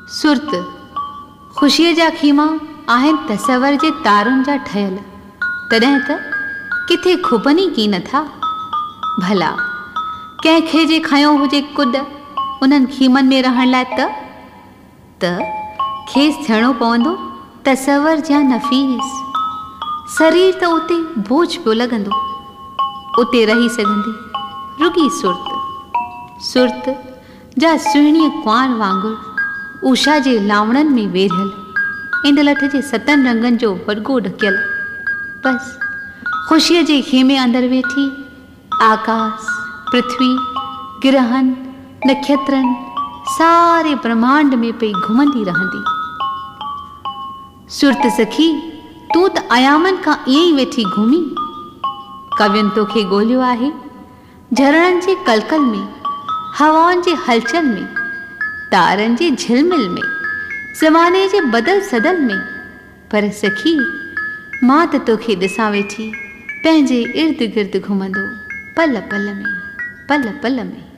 सुर्त ख़ुशीअ जा खीमा आहिनि तसवर जे तारुनि जा ठहियल, तॾहिं त किथे खुबनी की नथा। भला कंहिंखे जे खयो हुजे कुॾ उन्हनि खीमनि में रहण लाइ त खेसि थियणो पवंदो तसवर जा नफ़ीस। शरीर त उते बोझ पियो लॻंदो, उते रही सघंदी रुगी सुर्त जा सुहिणीअ कुंवार वांगुरु उषा जे लावणनि में वेरियल, इंदलठ जे 7 रंगनि जो वॾगो ढकियल। बस ख़ुशीअ जे खेमे अंदरि वेठी आकाश, पृथ्वी, ग्रहनि, नक्षत्रनि सारे ब्रह्मांड में पई घुमंदी रहंदी। सुर्त सखी, तूं त अयामनि खां ईअं ई वेठी घुमी। कवियुनि तोखे ॻोल्हियो आहे झरणनि जे कलकल में, हवाउनि जे हलचल में, तारनि जे झिलमिल में, ज़माने जे बदल सदल में। पर सखी, मां त तोखे ॾिसां वेठी पंहिंजे इर्द गिर्द घुमंदो, पल पल में।